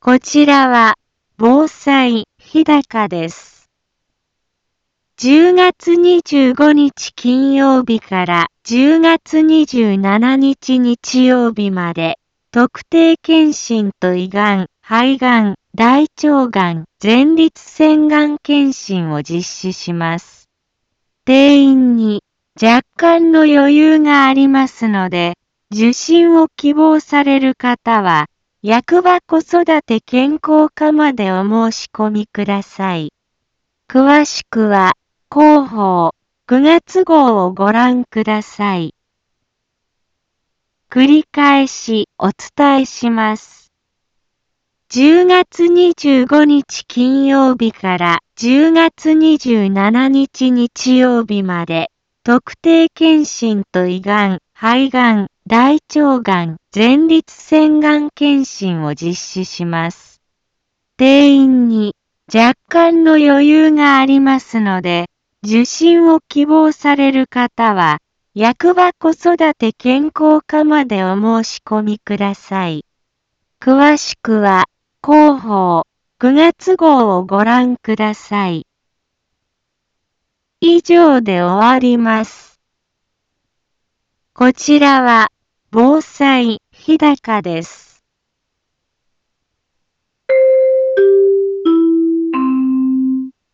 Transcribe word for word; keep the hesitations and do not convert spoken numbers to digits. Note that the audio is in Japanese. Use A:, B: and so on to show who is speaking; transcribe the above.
A: こちらは、防災、日高です。じゅうがつにじゅうごにち金曜日からじゅうがつにじゅうしちにち日曜日まで、特定健診と胃がん、肺がん、大腸がん、前立腺がん検診を実施します。定員に若干の余裕がありますので、受診を希望される方は、役場子育て健康課までお申し込みください。詳しくは、広報くがつ号をご覧ください。繰り返しお伝えします。じゅうがつにじゅうごにち金曜日からじゅうがつにじゅうしちにち日曜日まで、特定健診と胃がん、肺がん、大腸がん、前立腺がん検診を実施します。定員に若干の余裕がありますので、受診を希望される方は、役場子育て健康課までお申し込みください。詳しくは、広報くがつ号をご覧ください。以上で終わります。こちらは、防災、日高です。